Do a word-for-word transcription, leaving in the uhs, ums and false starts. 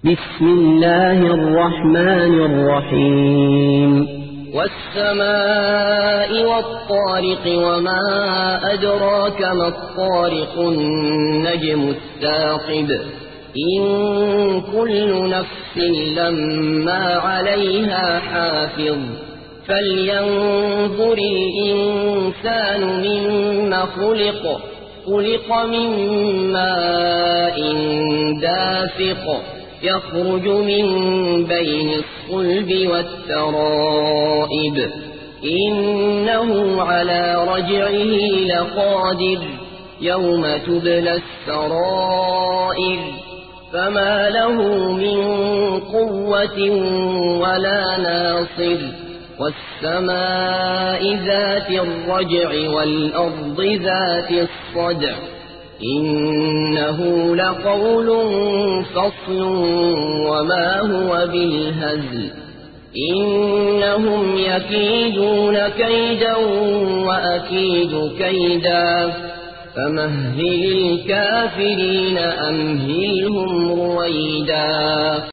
بسم الله الرحمن الرحيم والسماء والطارق وما أدراك ما الطارق النجم الثاقب إن كل نفس لما عليها حافظ فلينظر الإنسان مما خلق خلق من ماء دافق يخرج من بين الصلب والترائب إنه على رجعه لقادر يوم تبلى السرائر فما له من قوة ولا ناصر والسماء ذات الرجع والأرض ذات الصدع إنه لقول فصل وما هو بالهزل إنهم يكيدون كيدا وأكيد كيدا فمهل الكافرين أمهلهم رويدا.